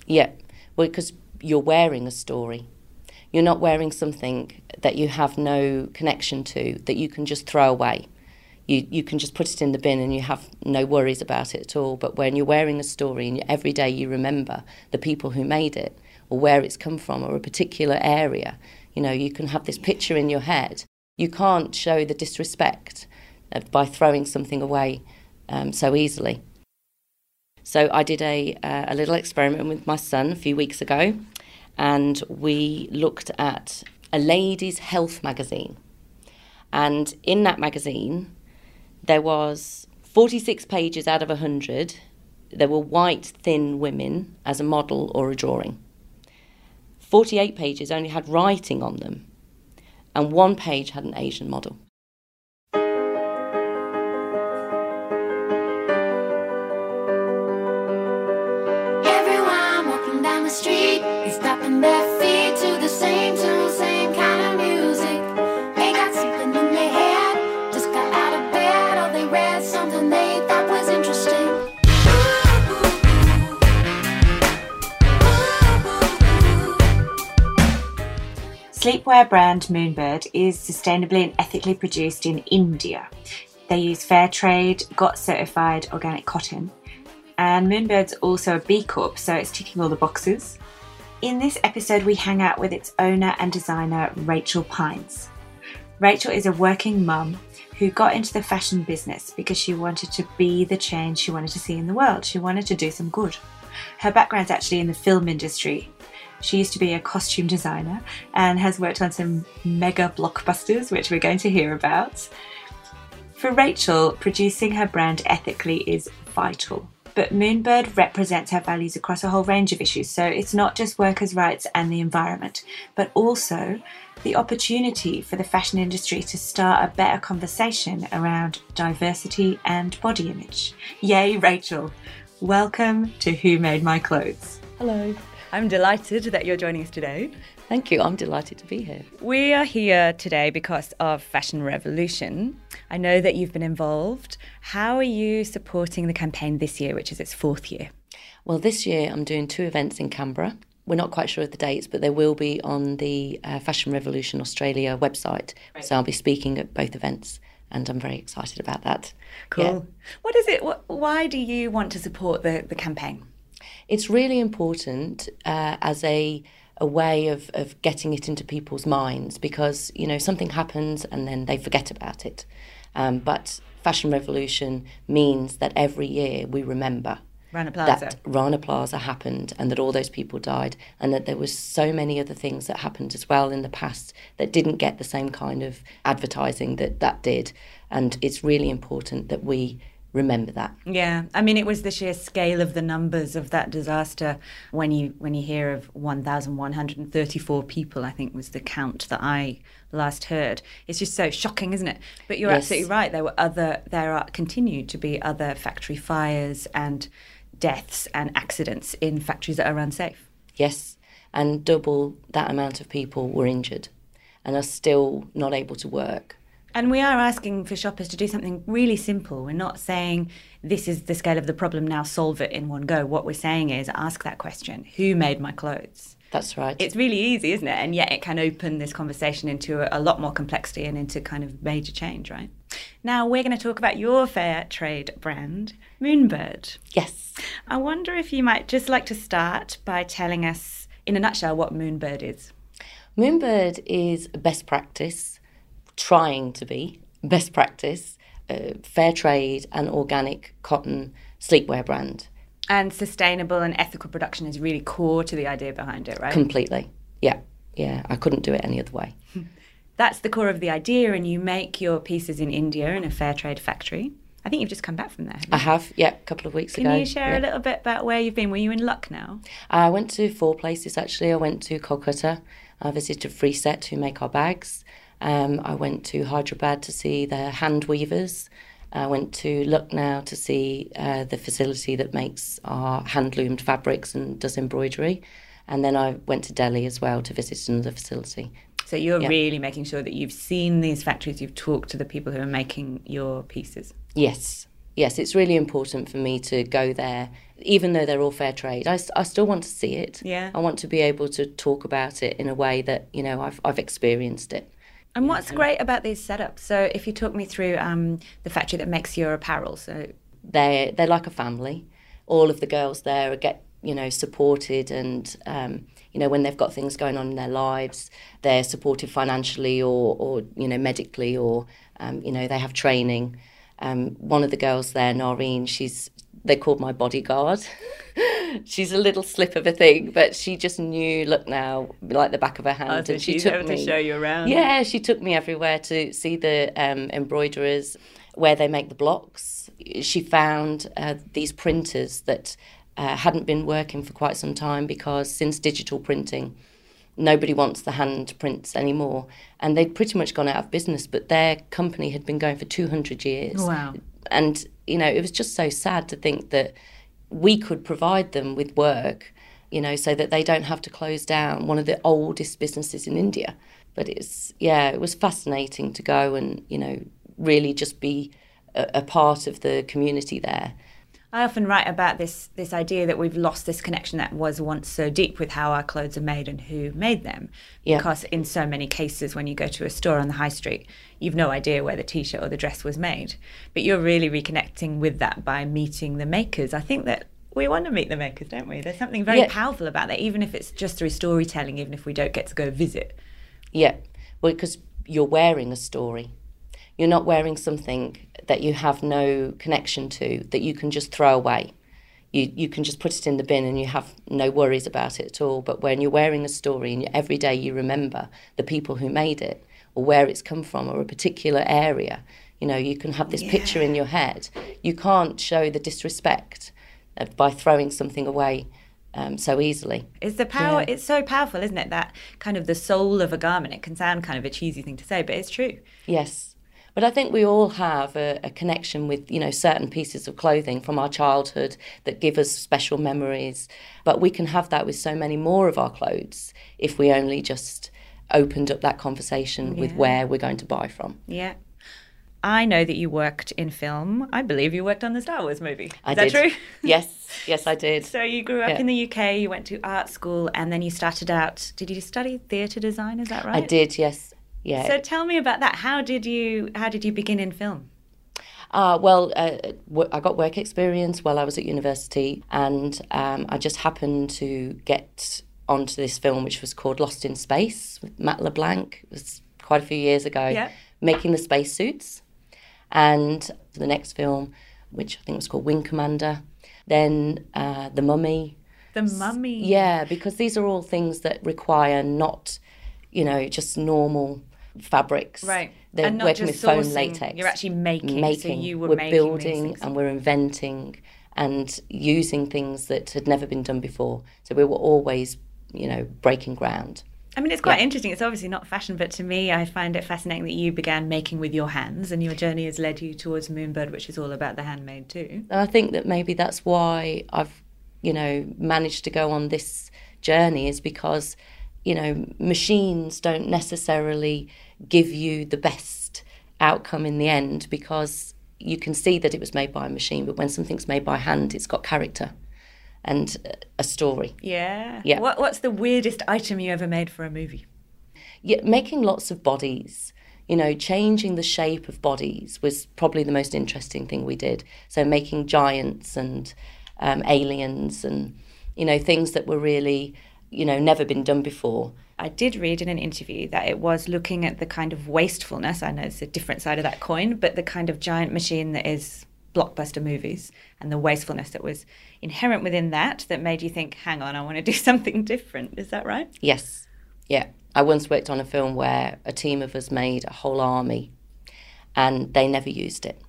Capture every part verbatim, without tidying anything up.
Yeah, well, because you're wearing a story. You're not wearing something that you have no connection to, that you can just throw away. You you can just put it in the bin and you have no worries about it at all. But when you're wearing a story and every day you remember the people who made it or where it's come from or a particular area, you know, you can have this picture in your head. You can't show the disrespect by throwing something away um, so easily. So I did a, uh, a little experiment with my son a few weeks ago, and we looked at a ladies' health magazine. And in that magazine, there was forty-six pages out of one hundred. There were white, thin women as a model or a drawing. forty-eight pages only had writing on them, and one page had an Asian model. Everyone walking down the street is tapping their feet to the same tune, same kind of music. They got something in their head, just got out of bed, or they read something they thought was interesting. Sleepwear brand Moonbird is sustainably and ethically produced in India. They use fair trade, G O T certified organic cotton. And Moonbird's also a B Corp, so it's ticking all the boxes. In this episode, we hang out with its owner and designer, Rachel Pines. Rachel is a working mum who got into the fashion business because she wanted to be the change she wanted to see in the world. She wanted to do some good. Her background's actually in the film industry. She used to be a costume designer and has worked on some mega blockbusters, which we're going to hear about. For Rachel, producing her brand ethically is vital. But Moonbird represents her values across a whole range of issues. So it's not just workers' rights and the environment, but also the opportunity for the fashion industry to start a better conversation around diversity and body image. Yay, Rachel. Welcome to Who Made My Clothes. Hello. I'm delighted that you're joining us today. Thank you. I'm delighted to be here. We are here today because of Fashion Revolution. I know that you've been involved. How are you supporting the campaign this year, which is its fourth year? Well, this year I'm doing two events in Canberra. We're not quite sure of the dates, but they will be on the uh, Fashion Revolution Australia website. Right. So I'll be speaking at both events, and I'm very excited about that. Cool. Yeah. What is it? What, why do you want to support the, the campaign? It's really important uh, as a a way of, of getting it into people's minds because, you know, something happens and then they forget about it. Um, but Fashion Revolution means that every year we remember Rana Plaza. that Rana Plaza happened and that all those people died and that there was so many other things that happened as well in the past that didn't get the same kind of advertising that that did. And it's really important that we remember that. Yeah, I mean, it was the sheer scale of the numbers of that disaster. When you when you hear of one thousand one hundred thirty-four people, I think was the count that I last heard. It's just so shocking, isn't it? But you're yes. absolutely right. There were other, there are continued to be other factory fires and deaths and accidents in factories that are unsafe. Yes, and double that amount of people were injured and are still not able to work. And we are asking for shoppers to do something really simple. We're not saying this is the scale of the problem, now solve it in one go. What we're saying is ask that question, who made my clothes? That's right. It's really easy, isn't it? And yet it can open this conversation into a, a lot more complexity and into kind of major change, right? Now we're going to talk about your fair trade brand, Moonbird. Yes. I wonder if you might just like to start by telling us, in a nutshell, what Moonbird is. Moonbird is best practice, trying to be best practice, uh, fair trade and organic cotton sleepwear brand. And sustainable and ethical production is really core to the idea behind it, right? Completely. Yeah. Yeah. I couldn't do it any other way. That's the core of the idea, and you make your pieces in India in a fair trade factory. I think you've just come back from there. I have, yeah, a couple of weeks Can ago. Can you share yeah. a little bit about where you've been? Were you in Lucknow? I went to four places, actually. I went to Kolkata. I visited Freeset, who make our bags. Um, I went to Hyderabad to see the hand weavers. I went to Lucknow to see uh, the facility that makes our hand-loomed fabrics and does embroidery. And then I went to Delhi as well to visit another facility. So you're yeah. really making sure that you've seen these factories, you've talked to the people who are making your pieces. Yes, Yes, it's really important for me to go there, even though they're all fair trade. I, I still want to see it. Yeah. I want to be able to talk about it in a way that, you know, I've I've experienced it. And what's great about these setups? So if you talk me through um, the factory that makes your apparel, so They're, they're like a family. All of the girls there get, you know, supported and, um, you know, when they've got things going on in their lives, they're supported financially or, or you know, medically or, um, you know, they have training. Um, one of the girls there, Noreen, she's, they're called my bodyguard. She's a little slip of a thing, but she just knew, look now, like the back of her hand. oh, so and she she's took able me, to show you around. Yeah, she took me everywhere to see the um, embroiderers, where they make the blocks. She found uh, these printers that uh, hadn't been working for quite some time because since digital printing, nobody wants the hand prints anymore. And they'd pretty much gone out of business, but their company had been going for two hundred years. Wow. And, you know, it was just so sad to think that we could provide them with work, you know, so that they don't have to close down one of the oldest businesses in India. But it's, yeah, it was fascinating to go and, you know, really just be a, a part of the community there. I often write about this this idea that we've lost this connection that was once so deep with how our clothes are made and who made them. Yeah. Because in so many cases, when you go to a store on the high street, you've no idea where the T-shirt or the dress was made. But you're really reconnecting with that by meeting the makers. I think that we want to meet the makers, don't we? There's something very Yeah. powerful about that, even if it's just through storytelling, even if we don't get to go visit. Yeah, well, because you're wearing a story. You're not wearing something that you have no connection to, that you can just throw away. You you can just put it in the bin and you have no worries about it at all. But when you're wearing a story and every day you remember the people who made it or where it's come from or a particular area, you know, you can have this Yeah. picture in your head. You can't show the disrespect uh, by throwing something away um, so easily. It's the power, Yeah. it's so powerful, isn't it? That kind of the soul of a garment. It can sound kind of a cheesy thing to say, but it's true. Yes. But I think we all have a, a connection with, you know, certain pieces of clothing from our childhood that give us special memories. But we can have that with so many more of our clothes if we only just opened up that conversation with Yeah. where we're going to buy from. Yeah. I know that you worked in film. I believe you worked on the Star Wars movie. Is I that did. true? Yes, yes, I did. So you grew up Yeah. in the U K, you went to art school, and then you started out, did you study theatre design, is that right? I did, yes. Yeah. So tell me about that. How did you how did you begin in film? Uh, well, uh, w- I got work experience while I was at university, and um, I just happened to get onto this film, which was called Lost in Space with Matt LeBlanc. It was quite a few years ago, Yeah. making the spacesuits. And the next film, which I think was called Wing Commander, then uh, The Mummy. The Mummy. Yeah, because these are all things that require not, you know, just normal fabrics. Right. They're And not working just with foam sourcing, latex. you're actually making, so Making. you were we're making these building things. and we're inventing and using things that had never been done before. So we were always, you know, breaking ground. I mean, it's quite Yeah. interesting. It's obviously not fashion, but to me, I find it fascinating that you began making with your hands and your journey has led you towards Moonbird, which is all about the handmade too. And I think that maybe that's why I've, you know, managed to go on this journey is because, you know, machines don't necessarily give you the best outcome in the end because you can see that it was made by a machine, but when something's made by hand, it's got character and a story. Yeah. Yeah. What, what's the weirdest item you ever made for a movie? Yeah, making lots of bodies, you know, changing the shape of bodies was probably the most interesting thing we did. So making giants and um, aliens and, you know, things that were really, you know, never been done before. I did read in an interview that it was looking at the kind of wastefulness, I know it's a different side of that coin, but the kind of giant machine that is blockbuster movies and the wastefulness that was inherent within that that made you think, hang on, I want to do something different. Is that right? Yes, yeah. I once worked on a film where a team of us made a whole army and they never used it.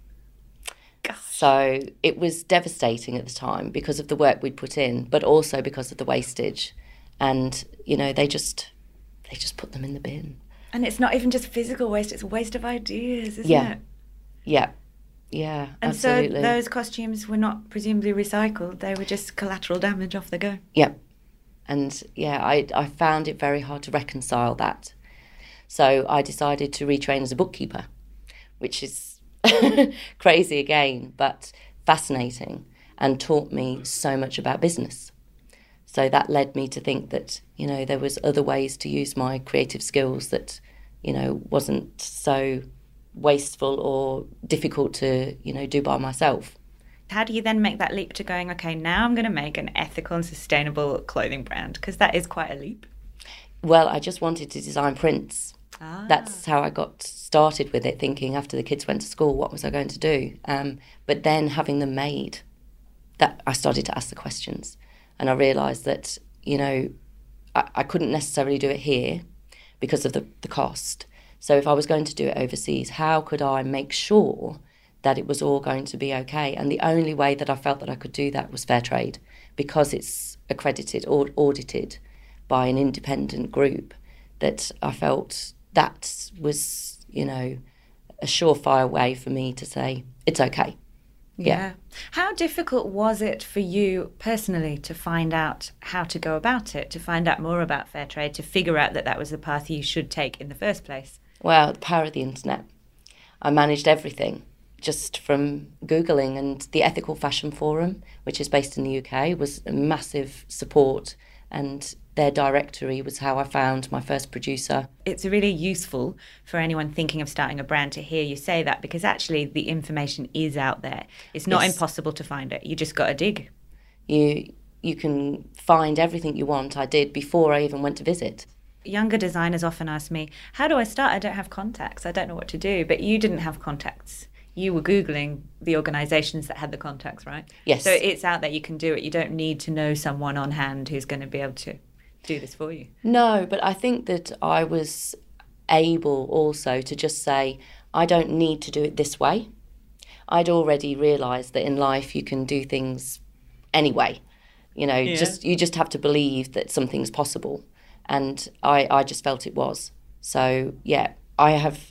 Gosh. So it was devastating at the time because of the work we'd put in, but also because of the wastage. And, you know, they just they just put them in the bin. And it's not even just physical waste, it's waste of ideas, isn't Yeah. it? Yeah, yeah, And absolutely. so those costumes were not presumably recycled, they were just collateral damage off the go. Yeah. And, yeah, I, I found it very hard to reconcile that. So I decided to retrain as a bookkeeper, which is crazy again, but fascinating, and taught me so much about business. So that led me to think that, you know, there was other ways to use my creative skills that, you know, wasn't so wasteful or difficult to, you know, do by myself. How do you then make that leap to going, okay, now I'm going to make an ethical and sustainable clothing brand? Because that is quite a leap. Well, I just wanted to design prints. Ah. That's how I got started with it, thinking after the kids went to school, what was I going to do? Um, but then having them made, that I started to ask the questions. And I realised that, you know, I, I couldn't necessarily do it here because of the, the cost. So if I was going to do it overseas, how could I make sure that it was all going to be okay? And the only way that I felt that I could do that was fair trade, because it's accredited or audited by an independent group, that I felt that was, you know, a surefire way for me to say, it's okay. Yeah. Yeah. How difficult was it for you personally to find out how to go about it, to find out more about fair trade, to figure out that that was the path you should take in the first place? Well, the power of the internet. I managed everything just from Googling, and the Ethical Fashion Forum, which is based in the U K, was a massive support, and their directory was how I found my first producer. It's really useful for anyone thinking of starting a brand to hear you say that, because actually the information is out there. It's not Yes. impossible to find it. You just got to dig. You you can find everything you want. I did before I even went to visit. Younger designers often ask me, how do I start? I don't have contacts. I don't know what to do. But you didn't have contacts. You were Googling the organisations that had the contacts, right? Yes. So it's out there. You can do it. You don't need to know someone on hand who's going to be able to do this for you. No, but I think that I was able also to just say, I don't need to do it this way. I'd already realised that in life you can do things anyway. You know, Yeah. just you just have to believe that something's possible. And I, I just felt it was. So, yeah, I have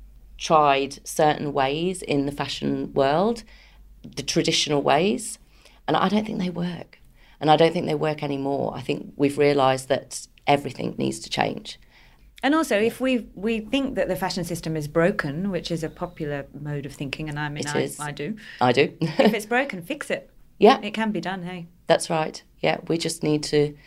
tried certain ways in the fashion world, the traditional ways, and I don't think they work. And I don't think they work anymore. I think we've realised that everything needs to change. And also, if we we think that the fashion system is broken, which is a popular mode of thinking, and I mean, It I, is. I do. I do. If it's broken, fix it. Yeah, It can be done, hey? that's right. Yeah, we just need to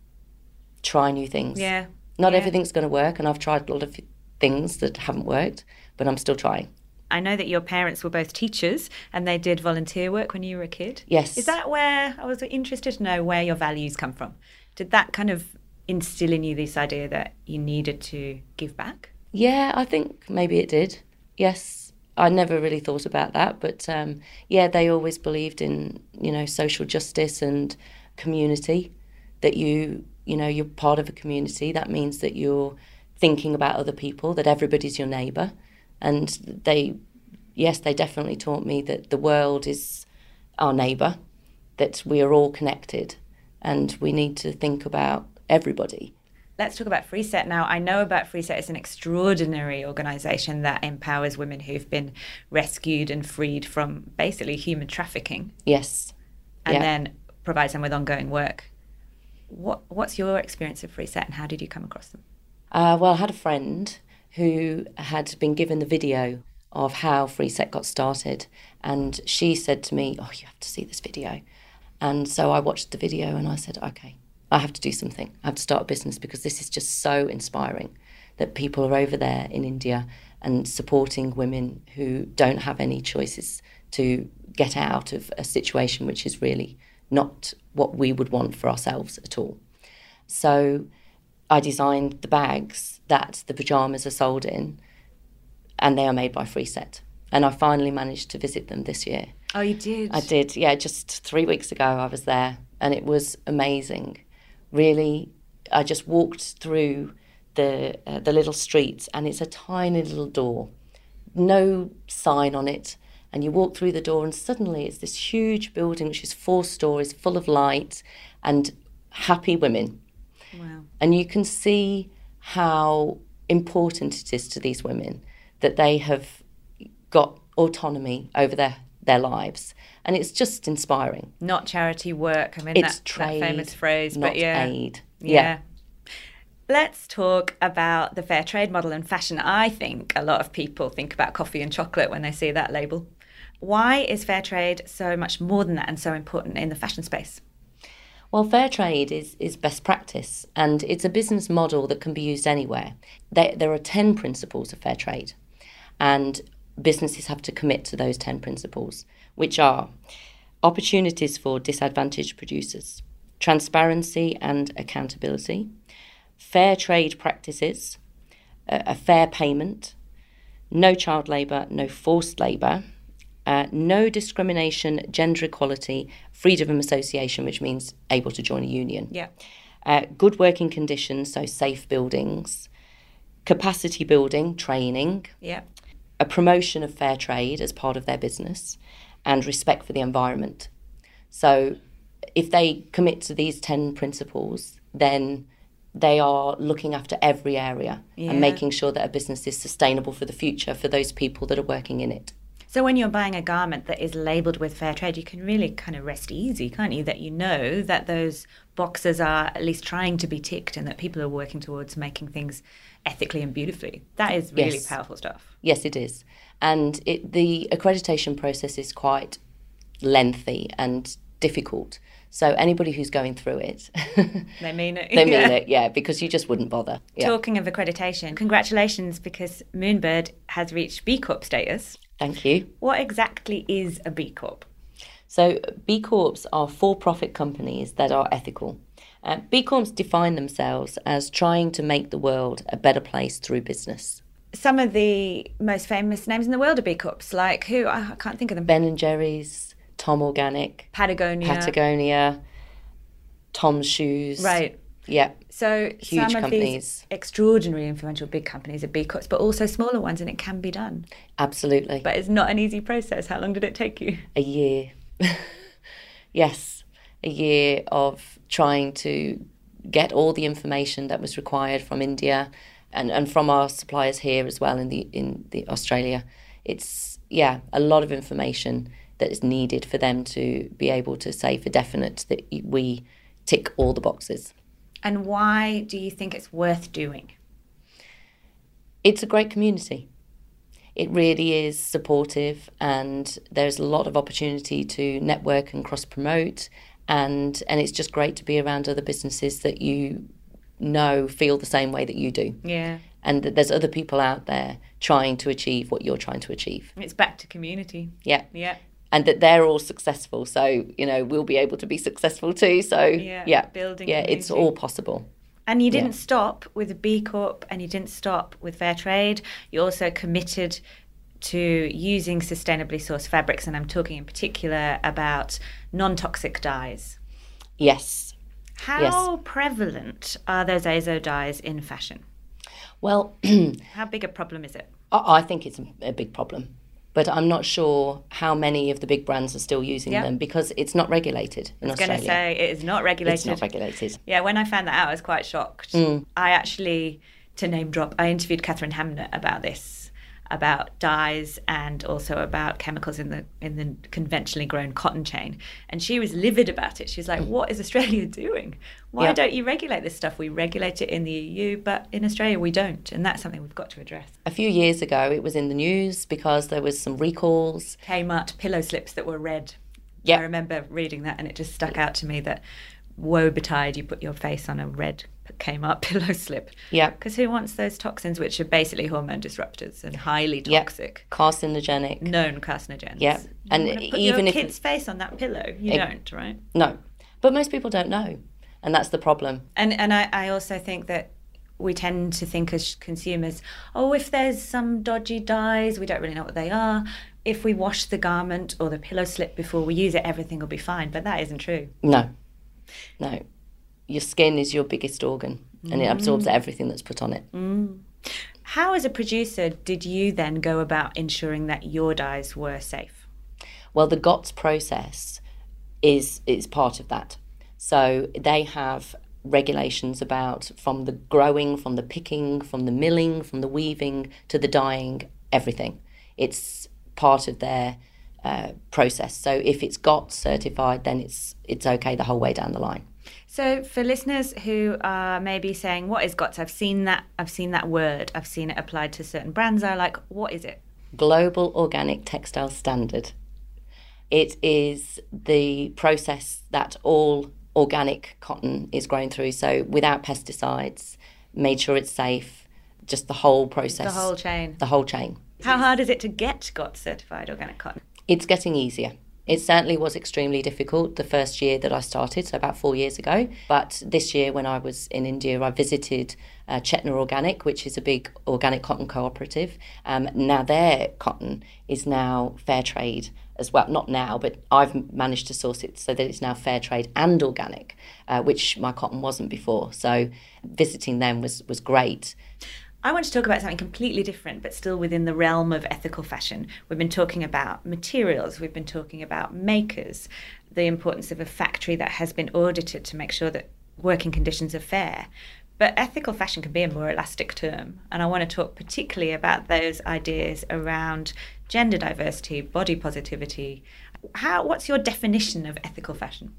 try new things. Yeah. Not yeah. everything's going to work, and I've tried a lot of things that haven't worked, but I'm still trying. I know that your parents were both teachers and they did volunteer work when you were a kid. Yes. Is that where, I was interested to know where your values come from. Did that kind of instill in you this idea that you needed to give back? Yeah, I think maybe it did. Yes. I never really thought about that, but um, yeah, they always believed in, you know, social justice and community, that you, you know, you're part of a community. That means that you're thinking about other people, that everybody's your neighbour. And they, yes, they definitely taught me that the world is our neighbour, that we are all connected, and we need to think about everybody. Let's talk about Freeset now. I know about Freeset. It's an extraordinary organisation that empowers women who've been rescued and freed from basically human trafficking, Yes. and Yeah. then provides them with ongoing work. What What's your experience of Freeset, and how did you come across them? Uh, well, I had a friend who had been given the video of how Freeset got started, and she said to me, oh, you have to see this video. And so I watched the video and I said, okay, I have to do something. I have to start a business, because this is just so inspiring that people are over there in India and supporting women who don't have any choices to get out of a situation which is really not what we would want for ourselves at all. So I designed the bags that the pyjamas are sold in, and they are made by Freeset. And I finally managed to visit them this year. Oh, you did? I did, yeah, just three weeks ago I was there, and it was amazing. Really, I just walked through the uh, the little streets, and it's a tiny little door, no sign on it, and you walk through the door and suddenly it's this huge building which is four stories, full of light and happy women. Wow. And you can see how important it is to these women that they have got autonomy over their, their lives. And it's just inspiring. Not charity work. I mean, It's that, trade, that famous phrase, not but yeah. aid. Yeah. Yeah. Let's talk about the fair trade model in fashion. I think a lot of people think about coffee and chocolate when they see that label. Why is fair trade so much more than that and so important in the fashion space? Well, fair trade is, is best practice, and it's a business model that can be used anywhere. There, there are ten principles of fair trade, and businesses have to commit to those ten principles, which are opportunities for disadvantaged producers, transparency and accountability, fair trade practices, a, a fair payment, no child labour, no forced labour, uh, no discrimination, gender equality, freedom of association, which means able to join a union. Yeah. Uh, good working conditions, so safe buildings, capacity building, training, Yeah. a promotion of fair trade as part of their business, and respect for the environment. So if they commit to these ten principles, then they are looking after every area Yeah. and making sure that a business is sustainable for the future for those people that are working in it. So when you're buying a garment that is labelled with fair trade, you can really kind of rest easy, can't you? That you know that those boxes are at least trying to be ticked and that people are working towards making things ethically and beautifully. That is really Yes. powerful stuff. Yes, it is. And it, the accreditation process is quite lengthy and difficult. So anybody who's going through it, They mean it. they mean Yeah. it, yeah, because you just wouldn't bother. Yeah. Talking of accreditation, congratulations because Moonbird has reached B Corp status. Thank you. What exactly is a B Corp? So B Corps are for-profit companies that are ethical. Uh, B Corps define themselves as trying to make the world a better place through business. Some of the most famous names in the world are B Corps, like who? I can't think of them. Ben and Jerry's, Tom Organic, Patagonia. Patagonia, Tom's Shoes. Right. Yeah. So Huge some of companies. these extraordinarily influential big companies are B Corps, but also smaller ones, and it can be done. Absolutely. But it's not an easy process. How long did it take you? A year. Yes, a year of trying to get all the information that was required from India and, and from our suppliers here as well in the in the Australia. It's, yeah, a lot of information that is needed for them to be able to say for definite that we tick all the boxes. And why do you think it's worth doing? It's a great community. It really is supportive, and there's a lot of opportunity to network and cross-promote, and and it's just great to be around other businesses that you know feel the same way that you do. Yeah. And that there's other people out there trying to achieve what you're trying to achieve. It's back to community. Yeah. Yeah. And that they're all successful, so, you know, we'll be able to be successful too. So, Yeah, yeah, building yeah, it's community. all possible. And you didn't Yeah. stop with a B Corp and you didn't stop with fair trade. You also committed to using sustainably sourced fabrics, and I'm talking in particular about non-toxic dyes. Yes. How Yes. prevalent are those azo dyes in fashion? Well, How big a problem is it? I I think it's a- a big problem. But I'm not sure how many of the big brands are still using Yeah. them because it's not regulated in I was going Australia. to say it is not regulated. It's not regulated. Yeah, when I found that out, I was quite shocked. Mm. I actually, to name drop, I interviewed Catherine Hamnett about this, about dyes and also about chemicals in the in the conventionally grown cotton chain. And she was livid about it. She was like, what is Australia doing? Why Yeah. don't you regulate this stuff? We regulate it in the E U, but in Australia we don't. And that's something we've got to address. A few years ago, it was in the news because there was some recalls. Kmart pillow slips that were red. Yep. I remember reading that and it just stuck out to me that woe betide you put your face on a red Kmart pillow slip. Yeah. Because who wants those toxins, which are basically hormone disruptors and highly Yep. toxic, carcinogenic. known carcinogens? Yep. You And wanna put even your if- kid's face on that pillow, you It- don't, right? No. But most people don't know. And that's the problem. And and I, I also think that we tend to think as consumers, oh, if there's some dodgy dyes, we don't really know what they are. If we wash the garment or the pillow slip before we use it, everything will be fine. But that isn't true. No. No. Your skin is your biggest organ and it absorbs everything that's put on it. How, as a producer, did you then go about ensuring that your dyes were safe? Well, the G O T S process is is part of that. So they have regulations about from the growing, from the picking, from the milling, from the weaving to the dyeing, everything. It's part of their uh, process. So if it's G O T S certified, then it's it's okay the whole way down the line. So for listeners who are maybe saying, what is G O T S? I've seen that, I've seen that word, I've seen it applied to certain brands I like. What is it? Global Organic Textile Standard. It is the process that all organic cotton is grown through, so without pesticides, made sure it's safe, just the whole process. The whole chain. The whole chain. How hard is it to get G O T S certified organic cotton? It's getting easier. It certainly was extremely difficult the first year that I started, so about four years ago. But this year when I was in India, I visited uh, Chetna Organic, which is a big organic cotton cooperative. Um, now their cotton is now fair trade as well. Not now, but I've managed to source it so that it's now fair trade and organic, uh, which my cotton wasn't before. So visiting them was, was great. I want to talk about something completely different, but still within the realm of ethical fashion. We've been talking about materials, we've been talking about makers, the importance of a factory that has been audited to make sure that working conditions are fair. But ethical fashion can be a more elastic term, and I want to talk particularly about those ideas around gender diversity, body positivity. How? What's your definition of ethical fashion?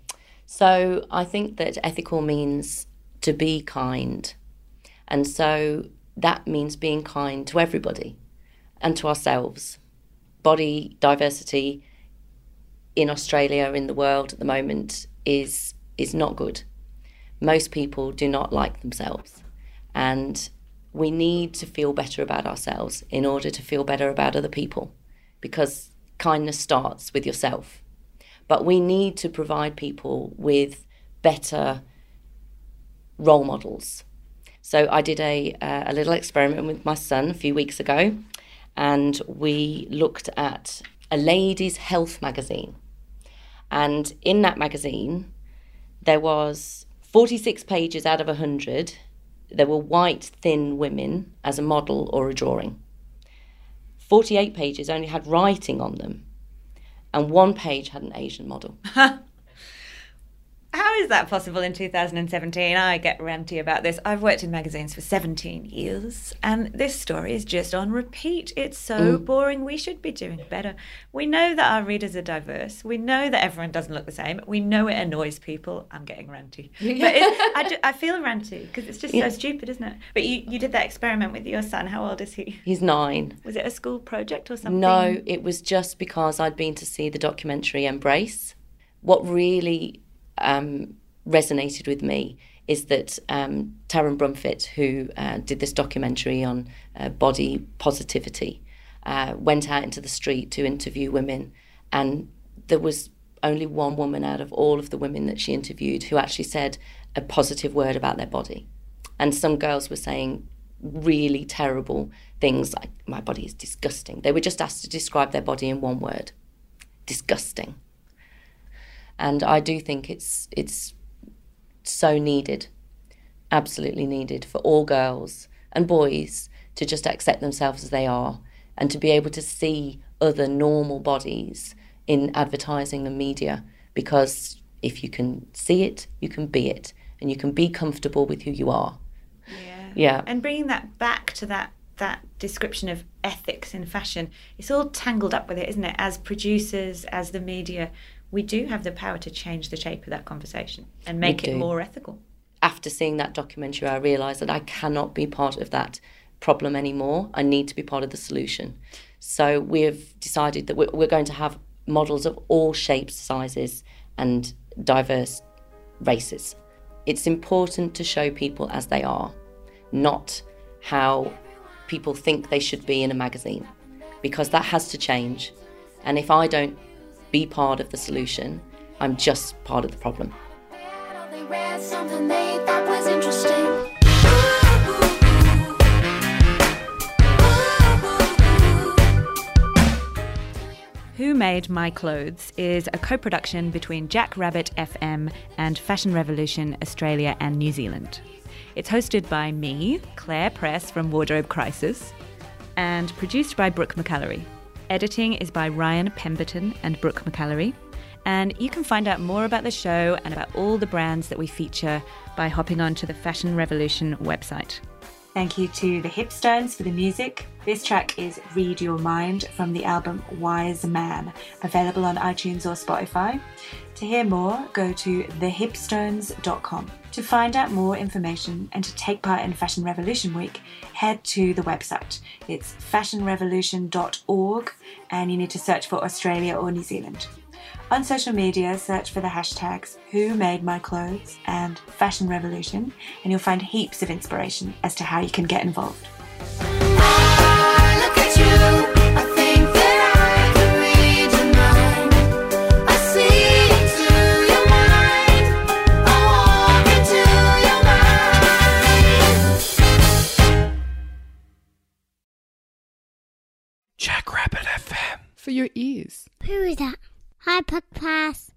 So I think that ethical means to be kind. And so that means being kind to everybody and to ourselves. Body diversity in Australia, in the world at the moment, is is not good. Most people do not like themselves. And we need to feel better about ourselves in order to feel better about other people, because kindness starts with yourself. But we need to provide people with better role models. So I did a, uh, a little experiment with my son a few weeks ago, and we looked at a ladies' health magazine. And in that magazine, there was forty-six pages out of one hundred. There were white, thin women as a model or a drawing. forty-eight pages only had writing on them, and one page had an Asian model. How is that possible in two thousand seventeen? I get ranty about this. I've worked in magazines for seventeen years, and this story is just on repeat. It's so mm. boring. We should be doing better. We know that our readers are diverse. We know that everyone doesn't look the same. We know it annoys people. I'm getting ranty. But it, I, do, I feel ranty because it's just yeah. so stupid, isn't it? But you, you did that experiment with your son. How old is he? He's nine. Was it a school project or something? No, it was just because I'd been to see the documentary Embrace. What really Um, resonated with me is that um, Taryn Brumfitt, who uh, did this documentary on uh, body positivity, uh, went out into the street to interview women, and there was only one woman out of all of the women that she interviewed who actually said a positive word about their body. And some girls were saying really terrible things like, my body is disgusting. They were just asked to describe their body in one word: disgusting. And I do think it's it's so needed, absolutely needed, for all girls and boys to just accept themselves as they are, and to be able to see other normal bodies in advertising and media, because if you can see it, you can be it, and you can be comfortable with who you are. Yeah. Yeah. And bringing that back to that that description of ethics in fashion, it's all tangled up with it, isn't it? As producers, as the media, we do have the power to change the shape of that conversation and make it more ethical. After seeing that documentary, I realised that I cannot be part of that problem anymore. I need to be part of the solution. So we've decided that we're going to have models of all shapes, sizes and diverse races. It's important to show people as they are, not how people think they should be in a magazine, because that has to change. And if I don't be part of the solution, I'm just part of the problem. They read something they thought was interesting. Who Made My Clothes is a co-production between Jack Rabbit F M and Fashion Revolution Australia and New Zealand. It's hosted by me, Claire Press from Wardrobe Crisis, and produced by Brooke McAllery. Editing is by Ryan Pemberton and Brooke McAllery. And you can find out more about the show and about all the brands that we feature by hopping onto the Fashion Revolution website. Thank you to the Hipstones for the music. This track is Read Your Mind from the album Wise Man, available on iTunes or Spotify. To hear more, go to the hipstones dot com. To find out more information and to take part in Fashion Revolution Week, head to the website. It's fashion revolution dot org and you need to search for Australia or New Zealand. On social media, search for the hashtags Who Made My Clothes and Fashion Revolution, and you'll find heaps of inspiration as to how you can get involved. I look at you, I think that I can read your mind. I see into your mind, I walk into your mind. Jackrabbit F M. For your ears. Who is that? Hi, Puck Pass.